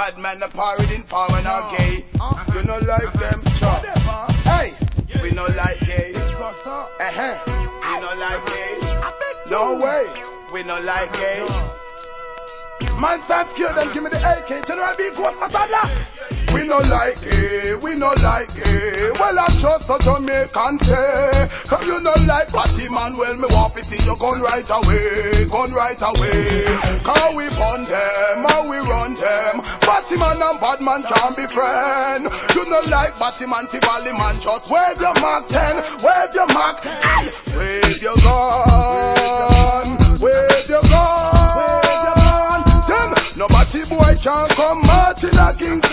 Bad man a parade in foreign or gay. You no like them, chop. Hey, we no like gay. We no like gay. No way, we no like gay. Man stand scared and give me the AK. General B. Ghost Masala. We no like it, we no like it. Well, I'm just a Jamaican say. Cause you no like Batty man, well, me want to see you gun right away. Gun right away. Cause we burn them, how we run them. Batty man and bad man can't be friend. You no like Batty man, Tivoli man, just wave your Mark 10, wave your Mark 10. Wave your gun, wave your gun. Them, no Batty boy can't come marching a king.